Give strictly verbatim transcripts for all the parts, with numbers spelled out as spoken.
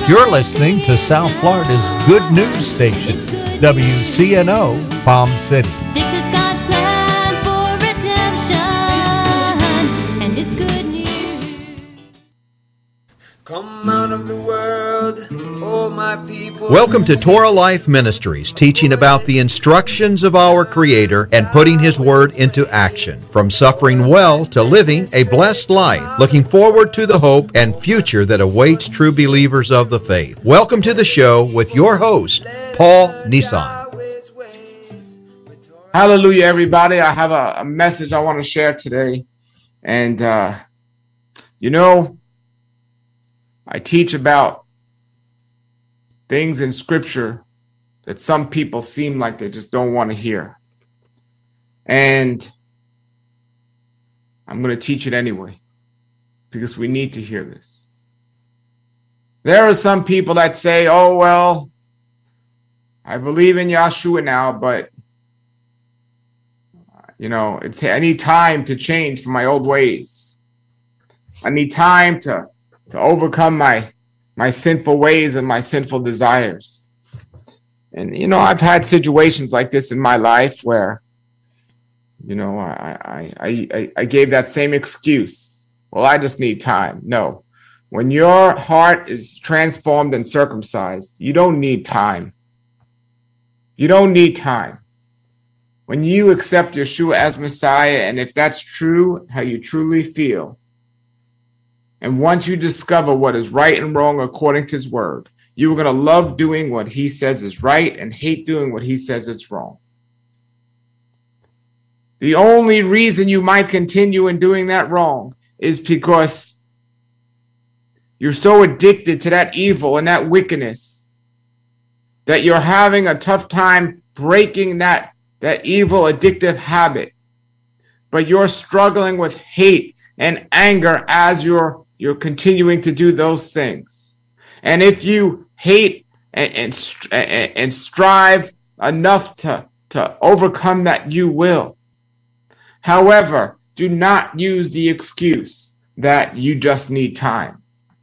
You're listening to South Florida's good news station, W C N O Palm City. This is God's plan for redemption, and it's good news. Come out of the world, oh my people. Welcome to Torah Life Ministries, teaching about the instructions of our Creator and putting His Word into action. From suffering well to living a blessed life, looking forward to the hope and future that awaits true believers of the faith. Welcome to the show with your host, Paul Nissan. Hallelujah, everybody. I have a, a message I want to share today. And, uh, you know, I teach about things in Scripture that some people seem like they just don't want to hear. And I'm going to teach it anyway, because we need to hear this. There are some people that say, oh, well, I believe in Yahshua now, but, you know, it, I need time to change from my old ways. I need time to to overcome my my sinful ways and my sinful desires. And, you know, I've had situations like this in my life where, you know, I, I, I, I gave that same excuse. Well, I just need time. No. When your heart is transformed and circumcised, you don't need time. You don't need time. When you accept Yeshua as Messiah, and if that's true, how you truly feel, and once you discover what is right and wrong according to His Word, you are going to love doing what He says is right and hate doing what He says is wrong. The only reason you might continue in doing that wrong is because you're so addicted to that evil and that wickedness that you're having a tough time breaking that, that evil addictive habit. But you're struggling with hate and anger as you're You're continuing to do those things. And if you hate and, and, and strive enough to, to overcome that, you will. However, do not use the excuse that you just need time.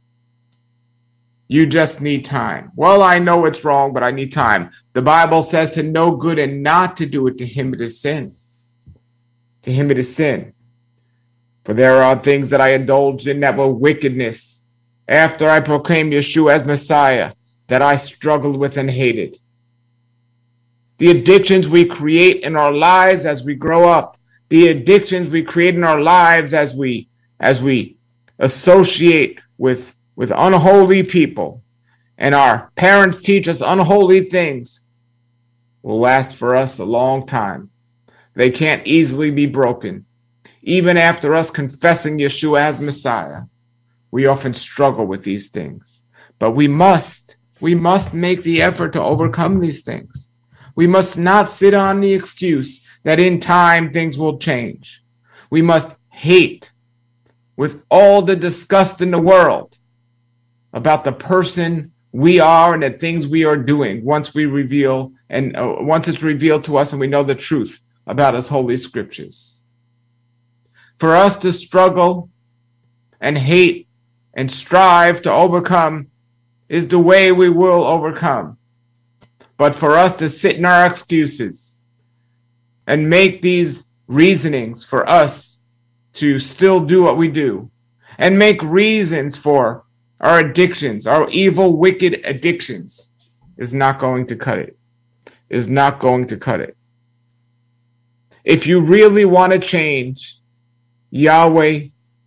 You just need time. Well, I know it's wrong, but I need time. The Bible says to know good and not to do it, to him it is sin. To him it is sin. For there are things that I indulged in that were wickedness after I proclaimed Yeshua as Messiah that I struggled with and hated. The addictions we create in our lives as we grow up, the addictions we create in our lives as we as we associate with, with unholy people, and our parents teach us unholy things, will last for us a long time. They can't easily be broken. Even after us confessing Yeshua as Messiah, we often struggle with these things. But we must, we must make the effort to overcome these things. We must not sit on the excuse that in time things will change. We must hate with all the disgust in the world about the person we are and the things we are doing once we reveal and uh, once it's revealed to us and we know the truth about His holy scriptures. For us to struggle and hate and strive to overcome is the way we will overcome. But for us to sit in our excuses and make these reasonings for us to still do what we do, and make reasons for our addictions, our evil, wicked addictions, is not going to cut it. Is not going to cut it. If you really want to change, Yahweh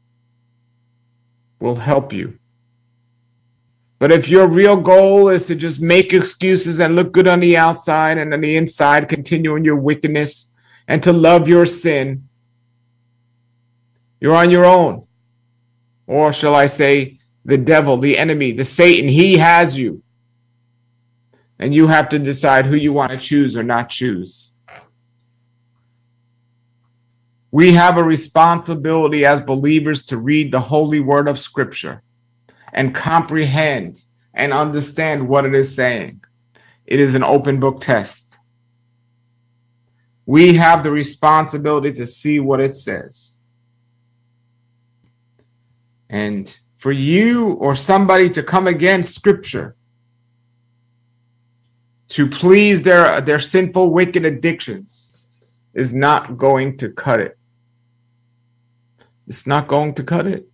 will help you. But if your real goal is to just make excuses and look good on the outside and on the inside, continue in your wickedness and to love your sin, you're on your own. Or shall I say, the devil, the enemy, the Satan, he has you. And you have to decide who you want to choose or not choose. We have a responsibility as believers to read the holy word of Scripture and comprehend and understand what it is saying. It is an open book test. We have the responsibility to see what it says. And for you or somebody to come against Scripture, to please their, their sinful, wicked addictions, is not going to cut it. It's not going to cut it.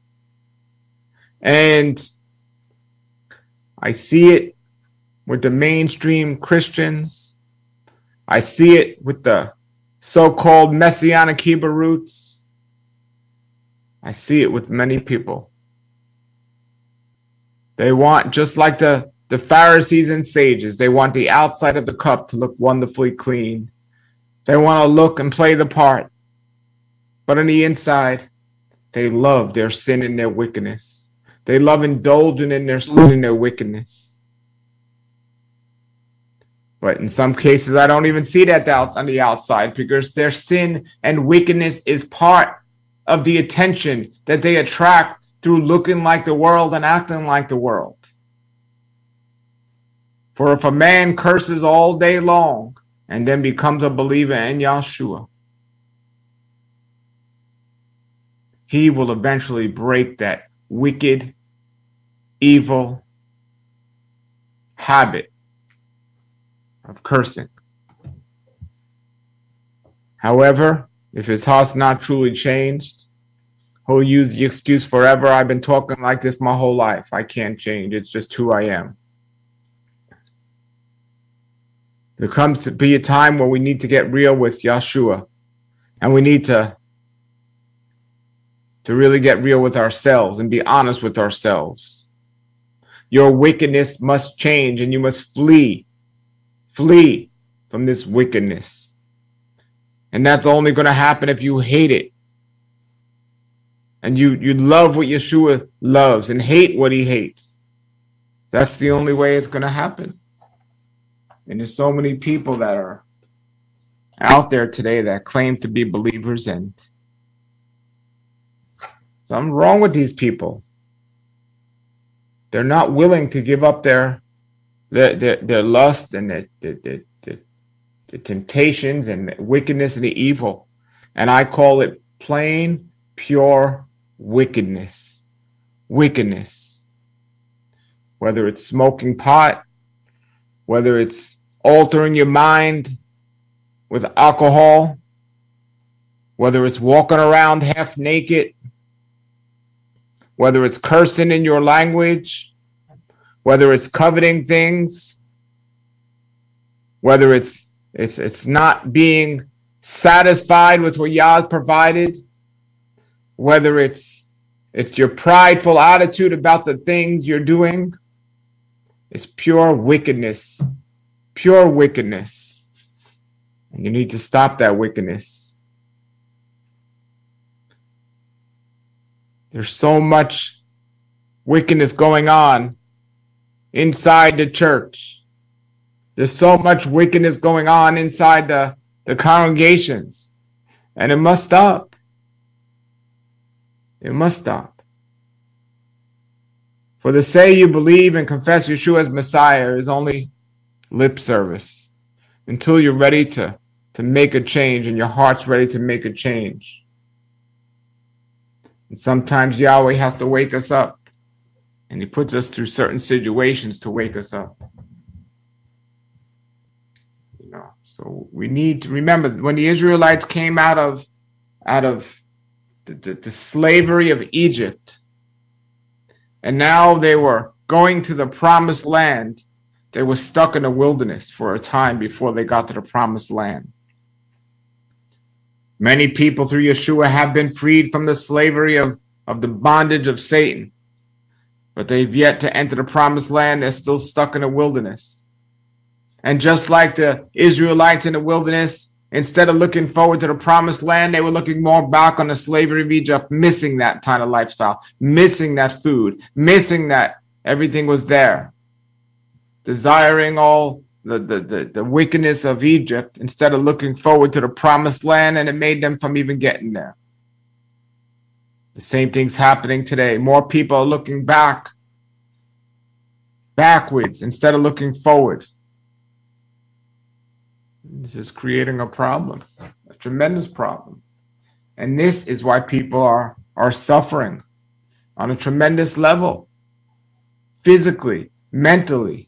And I see it with the mainstream Christians. I see it with the so-called Messianic Hebrew roots. I see it with many people. They want, just like the, the Pharisees and sages, they want the outside of the cup to look wonderfully clean. They want to look and play the part. But on the inside, they love their sin and their wickedness. They love indulging in their sin and their wickedness. But in some cases, I don't even see that out on the outside, because their sin and wickedness is part of the attention that they attract through looking like the world and acting like the world. For if a man curses all day long and then becomes a believer in Yahshua, he will eventually break that wicked, evil habit of cursing. However, if his heart's not truly changed, he'll use the excuse forever. I've been talking like this my whole life. I can't change. It's just who I am. There comes to be a time where we need to get real with Yahshua, and we need to, to really get real with ourselves and be honest with ourselves. Your wickedness must change, and you must flee. Flee from this wickedness. And that's only going to happen if you hate it. And you, you love what Yeshua loves and hate what he hates. That's the only way it's going to happen. And there's so many people that are out there today that claim to be believers, and something wrong with these people. They're not willing to give up their their their, their lust and their, their, their, their, their temptations and the wickedness and the evil. And I call it plain, pure wickedness. Wickedness. Whether it's smoking pot, whether it's altering your mind with alcohol, whether it's walking around half naked, whether it's cursing in your language, whether it's coveting things, whether it's it's it's not being satisfied with what Yah provided, whether it's it's your prideful attitude about the things you're doing, it's pure wickedness, pure wickedness. And you need to stop that wickedness. There's so much wickedness going on inside the church. There's so much wickedness going on inside the, the congregations. And it must stop. It must stop. For to say you believe and confess Yeshua as Messiah is only lip service until you're ready to, to make a change and your heart's ready to make a change. And sometimes Yahweh has to wake us up, and he puts us through certain situations to wake us up. You know, so we need to remember when the Israelites came out of out of the, the, the slavery of Egypt, and now they were going to the promised land, they were stuck in the wilderness for a time before they got to the promised land. Many people through Yeshua have been freed from the slavery of, of the bondage of Satan, but they've yet to enter the promised land. They're still stuck in the wilderness. And just like the Israelites in the wilderness, instead of looking forward to the promised land, they were looking more back on the slavery of Egypt, missing that kind of lifestyle, missing that food, missing that everything was there, desiring all the, the, the, the wickedness of Egypt instead of looking forward to the promised land, and it made them from even getting there. The same thing's happening today. More people are looking back, backwards, instead of looking forward. This is creating a problem, a tremendous problem. And this is why people are, are suffering. on a tremendous level, physically, mentally.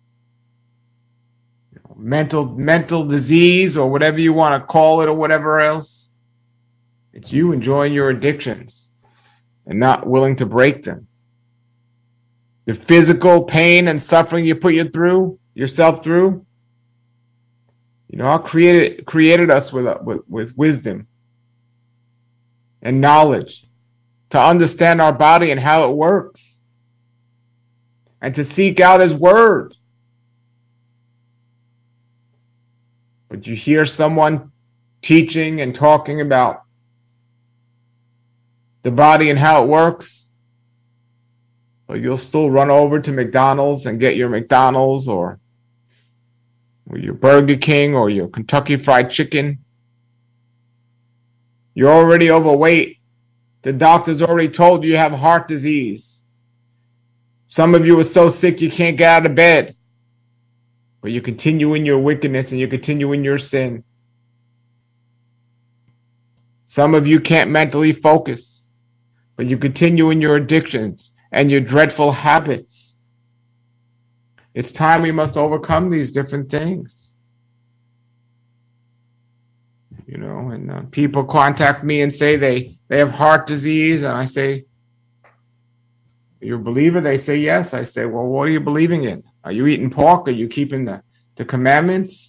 You know, mental, mental disease or whatever you want to call it or whatever else. It's you enjoying your addictions and not willing to break them. The physical pain and suffering you put you through, yourself through. You know, God created created us with, with, with wisdom and knowledge to understand our body and how it works, and to seek out His word. But you hear someone teaching and talking about the body and how it works, but you'll still run over to McDonald's and get your McDonald's or, or your Burger King or your Kentucky Fried Chicken. You're already overweight. The doctor's already told you you have heart disease. Some of you are so sick you can't get out of bed. But you continue in your wickedness and you continue in your sin. Some of you can't mentally focus, but you continue in your addictions and your dreadful habits. It's time we must overcome these different things. You know, and uh, people contact me and say they, they have heart disease. And I say, are you a believer? They say, yes. I say, well, what are you believing in? Are you eating pork? Are you keeping the, the commandments?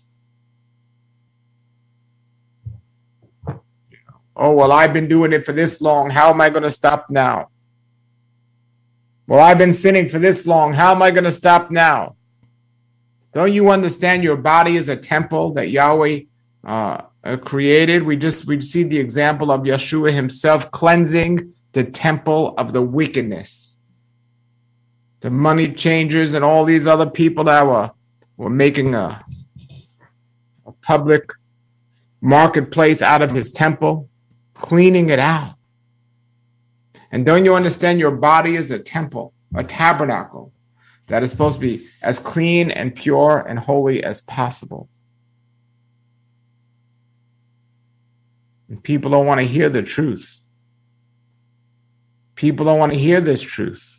You know, oh, well, I've been doing it for this long. How am I going to stop now? Well, I've been sinning for this long. How am I going to stop now? Don't you understand your body is a temple that Yahweh uh, created? We just we see the example of Yeshua himself cleansing the temple of the wickedness. The money changers and all these other people that were, were making a, a public marketplace out of his temple, cleaning it out. And don't you understand your body is a temple, a tabernacle that is supposed to be as clean and pure and holy as possible? And people don't want to hear the truth. People don't want to hear this truth.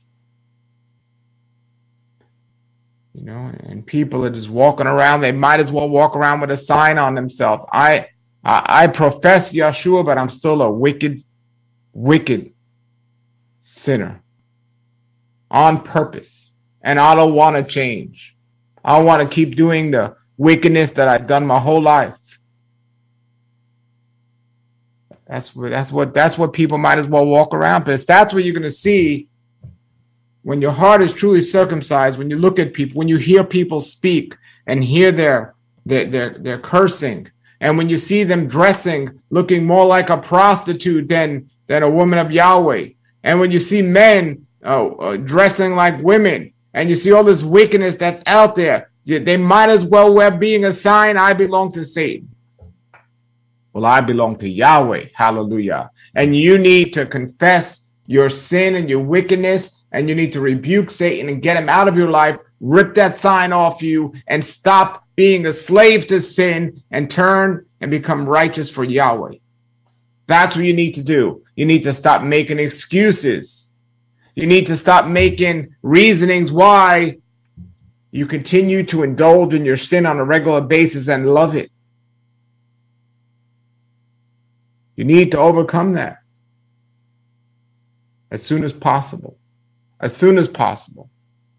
You know, and people are just walking around. They might as well walk around with a sign on themselves. I, I, I profess Yeshua, but I'm still a wicked, wicked sinner on purpose. And I don't want to change. I want to keep doing the wickedness that I've done my whole life. That's what, that's what, that's what people might as well walk around. Because that's what you're going to see when your heart is truly circumcised, when you look at people, when you hear people speak and hear their, their, their, their cursing, and when you see them dressing, looking more like a prostitute than, than a woman of Yahweh, and when you see men uh, uh, dressing like women, and you see all this wickedness that's out there, they might as well wear being a sign, I belong to Satan. Well, I belong to Yahweh, hallelujah. And you need to confess your sin and your wickedness, and you need to rebuke Satan and get him out of your life, rip that sign off you, and stop being a slave to sin and turn and become righteous for Yahweh. That's what you need to do. You need to stop making excuses. You need to stop making reasonings why you continue to indulge in your sin on a regular basis and love it. You need to overcome that as soon as possible. As soon as possible.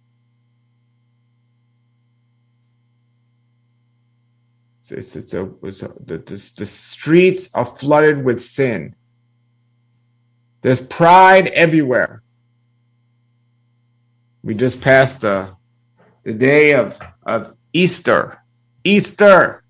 It's, it's, it's a, it's a the, the, the streets are flooded with sin. There's pride everywhere. We just passed the, the day of, of Easter. Easter.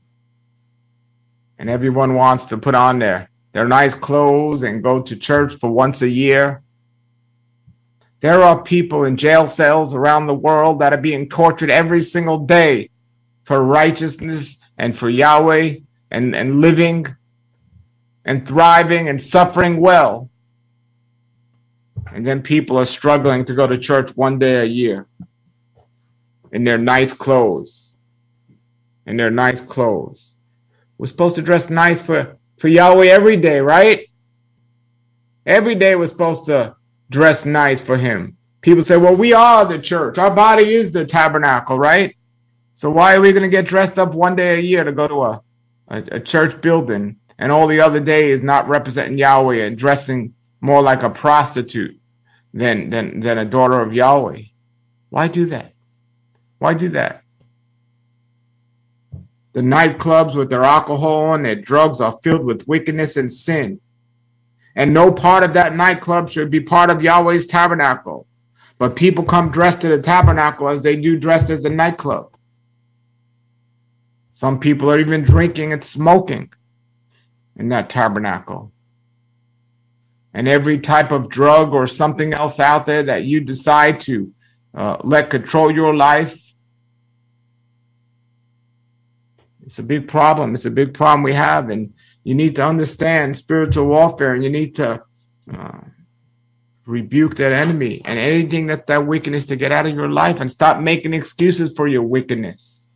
And everyone wants to put on their, their nice clothes and go to church for once a year. There are people in jail cells around the world that are being tortured every single day for righteousness and for Yahweh and, and living and thriving and suffering well. And then people are struggling to go to church one day a year in their nice clothes. In their nice clothes. We're supposed to dress nice for, for Yahweh every day, right? Every day we're supposed to dress nice for him. People say, well, we are the church. Our body is the tabernacle, right? So why are we going to get dressed up one day a year to go to a, a, a church building and all the other days not representing Yahweh and dressing more like a prostitute than, than, than a daughter of Yahweh? Why do that? Why do that? The nightclubs with their alcohol and their drugs are filled with wickedness and sin. And no part of that nightclub should be part of Yahweh's tabernacle. But people come dressed to the tabernacle as they do dressed as the nightclub. Some people are even drinking and smoking in that tabernacle. And every type of drug or something else out there that you decide to uh, let control your life, it's a big problem. It's a big problem we have. And you need to understand spiritual warfare, and you need to uh, rebuke that enemy and anything that that wickedness to get out of your life, and stop making excuses for your wickedness.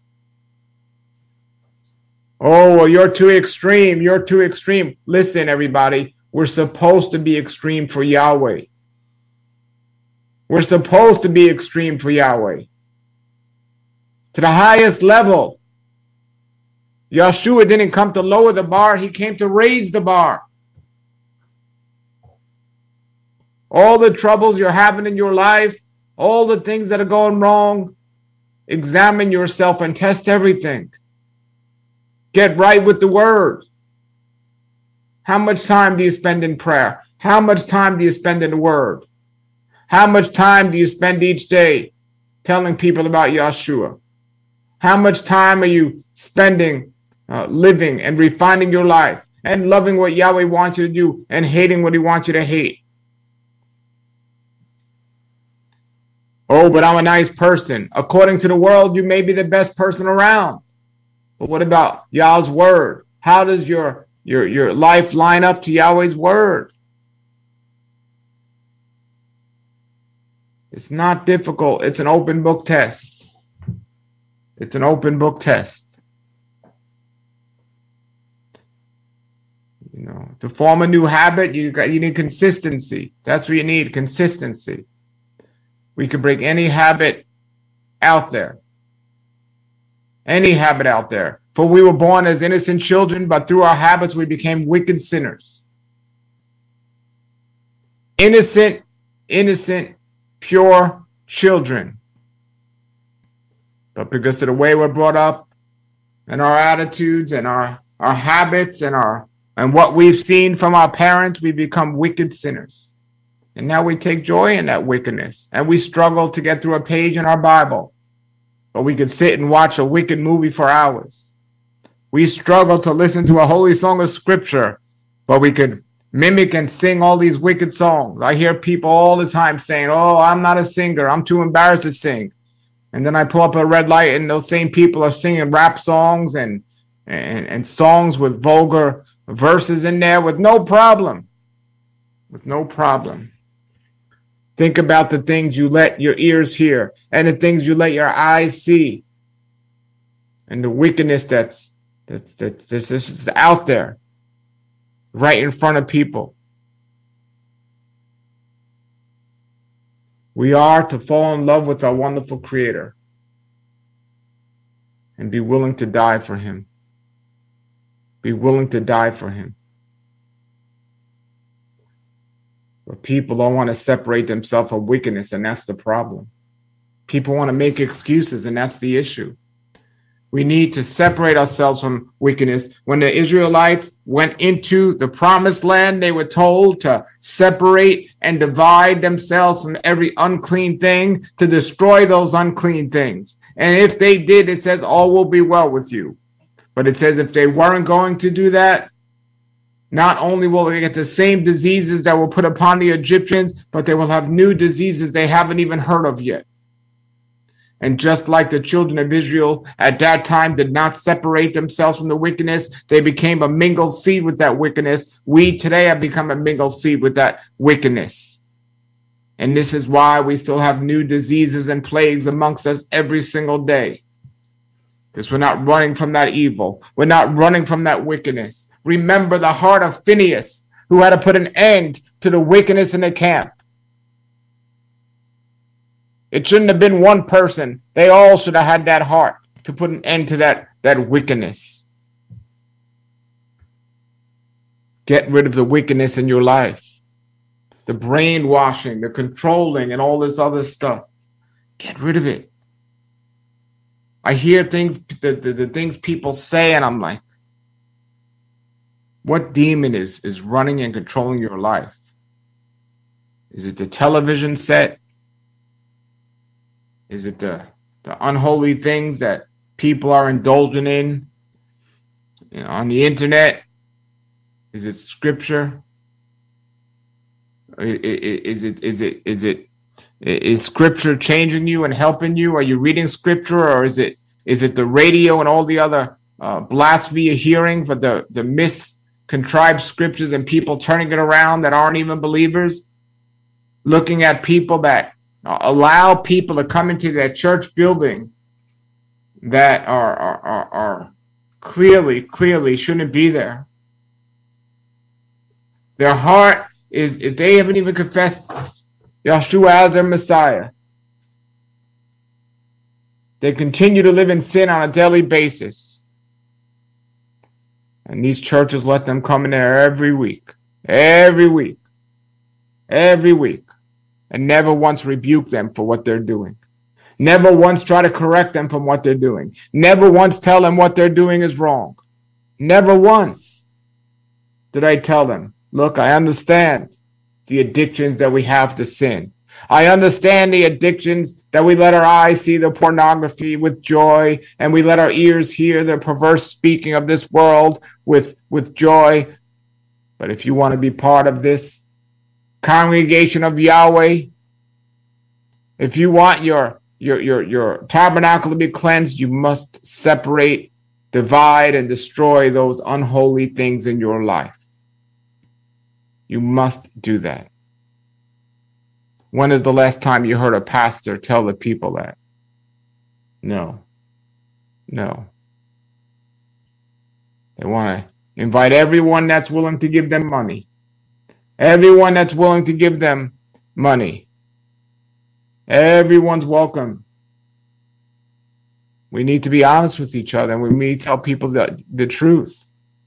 Oh, well, you're too extreme. You're too extreme. Listen, everybody, we're supposed to be extreme for Yahweh. We're supposed to be extreme for Yahweh. To the highest level. Yeshua didn't come to lower the bar. He came to raise the bar. All the troubles you're having in your life, all the things that are going wrong, examine yourself and test everything. Get right with the word. How much time do you spend in prayer? How much time do you spend in the word? How much time do you spend each day telling people about Yeshua? How much time are you spending uh, living and refining your life and loving what Yahweh wants you to do and hating what he wants you to hate? Oh, but I'm a nice person. According to the world, you may be the best person around. But what about Yahweh's word? How does your, your, your life line up to Yahweh's word? It's not difficult. It's an open book test. It's an open book test. You know, to form a new habit, you got you need consistency. That's what you need, consistency. We can break any habit out there. Any habit out there. For we were born as innocent children, but through our habits we became wicked sinners. Innocent, innocent, pure children. But because of the way we're brought up and our attitudes and our, our habits and our and what we've seen from our parents, we become wicked sinners. And now we take joy in that wickedness. And we struggle to get through a page in our Bible. But we could sit and watch a wicked movie for hours. We struggle to listen to a holy song of scripture, but we could mimic and sing all these wicked songs. I hear people all the time saying, oh, I'm not a singer. I'm too embarrassed to sing. And then I pull up a red light and those same people are singing rap songs and, and, and songs with vulgar verses in there with no problem. With no problem. Think about the things you let your ears hear and the things you let your eyes see and the wickedness that's that, that this is out there right in front of people. We are to fall in love with our wonderful Creator and be willing to die for him. Be willing to die for him. But people don't want to separate themselves from wickedness, and that's the problem. People want to make excuses, and that's the issue. We need to separate ourselves from wickedness. When the Israelites went into the promised land, they were told to separate and divide themselves from every unclean thing, to destroy those unclean things. And if they did, it says all will be well with you. But it says if they weren't going to do that, not only will they get the same diseases that were put upon the Egyptians, but they will have new diseases they haven't even heard of yet. And just like the children of Israel at that time did not separate themselves from the wickedness, they became a mingled seed with that wickedness. We today have become a mingled seed with that wickedness. And this is why we still have new diseases and plagues amongst us every single day. Because we're not running from that evil. We're not running from that wickedness. Remember the heart of Phinehas, who had to put an end to the wickedness in the camp. It shouldn't have been one person. They all should have had that heart to put an end to that, that wickedness. Get rid of the wickedness in your life. The brainwashing, the controlling, and all this other stuff. Get rid of it. I hear things, the, the, the things people say, and I'm like, what demon is, is running and controlling your life? Is it the television set? Is it the, the unholy things that people are indulging in, you know, on the internet? Is it scripture? Is it, is it, is it, is scripture changing you and helping you? Are you reading scripture, or is it, is it the radio and all the other uh, blasphemy you're hearing for the, the miscontrived scriptures and people turning it around that aren't even believers? Looking at people that uh, allow people to come into their church building that are, are, are, are clearly, clearly shouldn't be there. Their heart is, if they haven't even confessed Yeshua as their Messiah, they continue to live in sin on a daily basis. And these churches let them come in there every week, every week, every week, and never once rebuke them for what they're doing. Never once try to correct them from what they're doing. Never once tell them what they're doing is wrong. Never once did I tell them, look, I understand the addictions that we have to sin. I understand the addictions that we let our eyes see the pornography with joy, and we let our ears hear the perverse speaking of this world with, with joy. But if you want to be part of this congregation of Yahweh, if you want your, your, your, your tabernacle to be cleansed, you must separate, divide, and destroy those unholy things in your life. You must do that. When is the last time you heard a pastor tell the people that? No. No. They want to invite everyone that's willing to give them money. Everyone that's willing to give them money. Everyone's welcome. We need to be honest with each other, and we need to tell people the, the truth.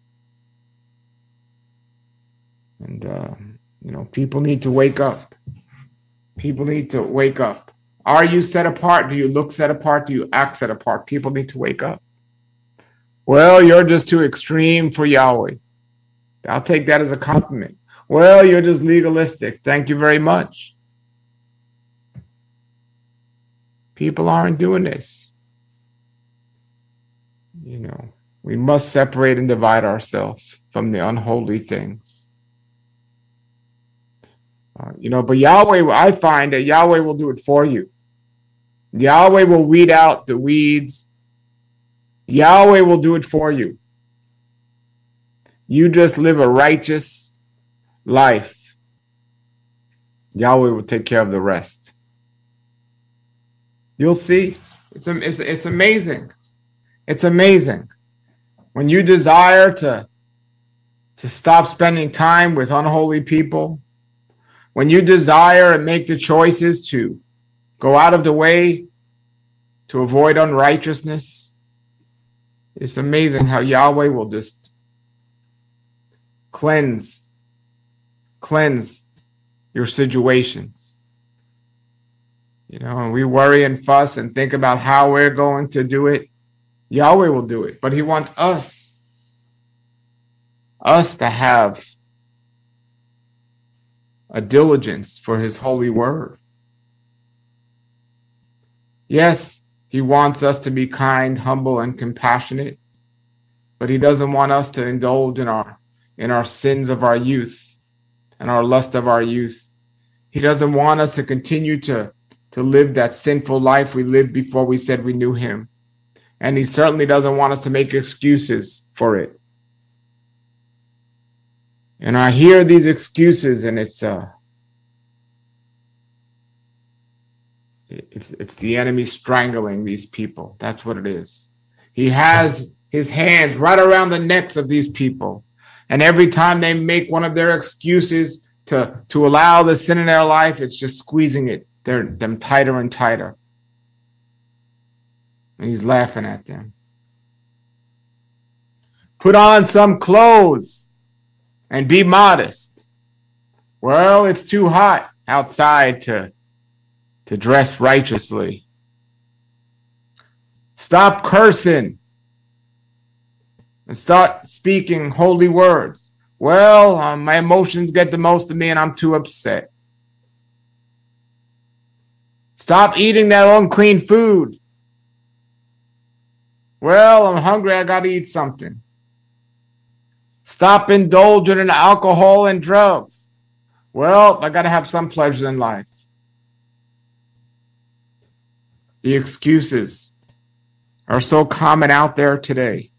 And, uh, you know, people need to wake up. People need to wake up. Are you set apart? Do you look set apart? Do you act set apart? People need to wake up. Well, you're just too extreme for Yahweh. I'll take that as a compliment. Well, you're just legalistic. Thank you very much. People aren't doing this. You know, we must separate and divide ourselves from the unholy things. Uh, you know, but Yahweh, I find that Yahweh will do it for you. Yahweh will weed out the weeds. Yahweh will do it for you. You just live a righteous life. Yahweh will take care of the rest. You'll see. It's, it's, it's amazing. It's amazing. When you desire to, to stop spending time with unholy people, when you desire and make the choices to go out of the way to avoid unrighteousness, it's amazing how Yahweh will just cleanse, cleanse your situations. You know, and we worry and fuss and think about how we're going to do it. Yahweh will do it, but he wants us, us to have a diligence for his holy word. Yes, he wants us to be kind, humble, and compassionate, but he doesn't want us to indulge in our in our sins of our youth and our lust of our youth. He doesn't want us to continue to, to live that sinful life we lived before we said we knew him. And he certainly doesn't want us to make excuses for it. And I hear these excuses, and it's uh, it's it's the enemy strangling these people. That's what it is. He has his hands right around the necks of these people, and every time they make one of their excuses to to allow the sin in their life, it's just squeezing it they're them tighter and tighter. And he's laughing at them. Put on some clothes and be modest. Well, it's too hot outside to, to dress righteously. Stop cursing and start speaking holy words. Well, um, my emotions get the most of me and I'm too upset. Stop eating that unclean food. Well, I'm hungry, I gotta eat something. Stop indulging in alcohol and drugs. Well, I gotta have some pleasures in life. The excuses are so common out there today.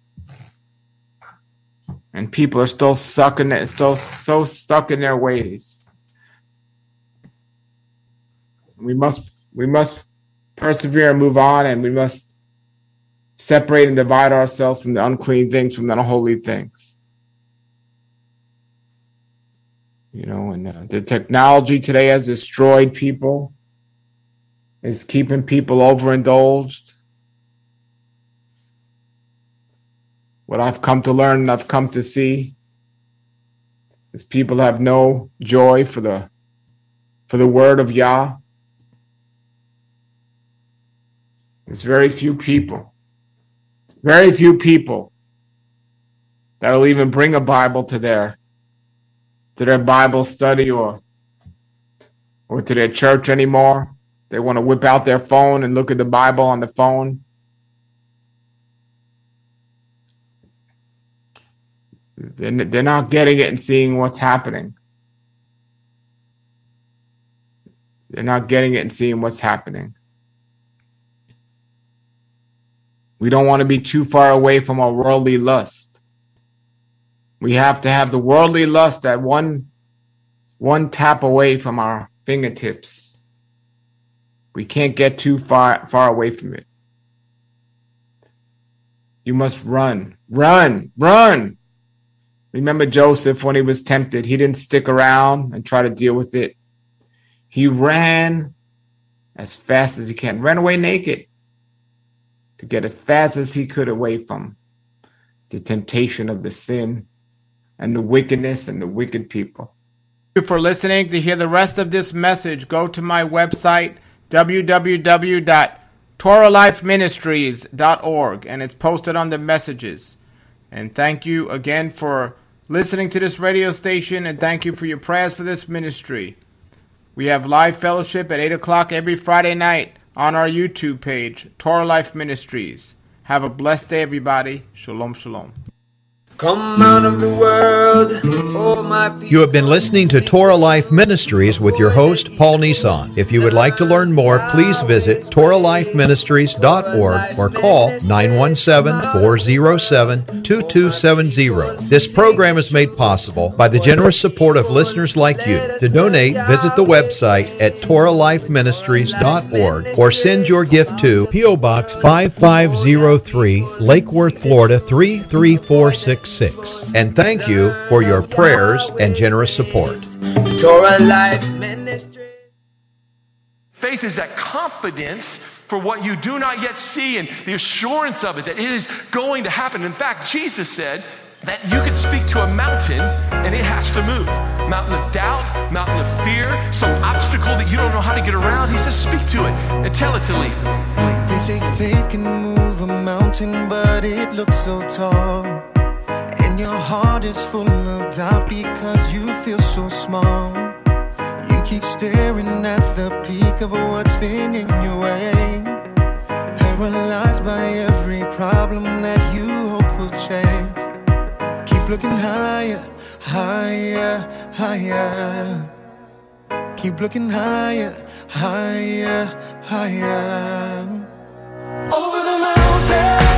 And people are still sucking it, still so stuck in their ways. We must we must persevere and move on, and we must separate and divide ourselves from the unclean things from the unholy things. You know, and uh, the technology today has destroyed people. It's keeping people overindulged. What I've come to learn and I've come to see is people have no joy for the for the word of Yah. There's very few people, very few people that will even bring a Bible to their to their Bible study or or to their church anymore. They want to whip out their phone and look at the Bible on the phone. They're not getting it and seeing what's happening. They're not getting it and seeing what's happening. We don't want to be too far away from our worldly lust. We have to have the worldly lust at one, one tap away from our fingertips. We can't get too far, far away from it. You must run, run, run. Remember Joseph when he was tempted. He didn't stick around and try to deal with it. He ran as fast as he can. Ran away naked to get as fast as he could away from the temptation of the sin and the wickedness and the wicked people. Thank you for listening. To hear the rest of this message, go to my website, w w w dot torah life ministries dot org, and it's posted on the messages. And thank you again for listening to this radio station, and thank you for your prayers for this ministry. We have live fellowship at eight o'clock every Friday night on our YouTube page, Torah Life Ministries. Have a blessed day, everybody. Shalom, shalom. Come out of the world, oh my people. You have been listening to Torah Life Ministries with your host, Paul Nissan. If you would like to learn more, please visit torah life ministries dot org or call nine one seven, four oh seven, two two seven zero. This program is made possible by the generous support of listeners like you. To donate, visit the website at torah life ministries dot org or send your gift to P O. Box five five zero three, Lake Worth, Florida three three four six six. And thank you for your prayers and generous support. Torah Life Ministry. Faith is that confidence for what you do not yet see and the assurance of it, that it is going to happen. In fact, Jesus said that you could speak to a mountain and it has to move. Mountain of doubt, mountain of fear, some obstacle that you don't know how to get around. He says, speak to it and tell it to leave. They say faith can move a mountain, but it looks so tall. And your heart is full of doubt because you feel so small. You keep staring at the peak of what's been in your way, paralyzed by every problem that you hope will change. Keep looking higher, higher, higher. Keep looking higher, higher, higher. Over the mountain.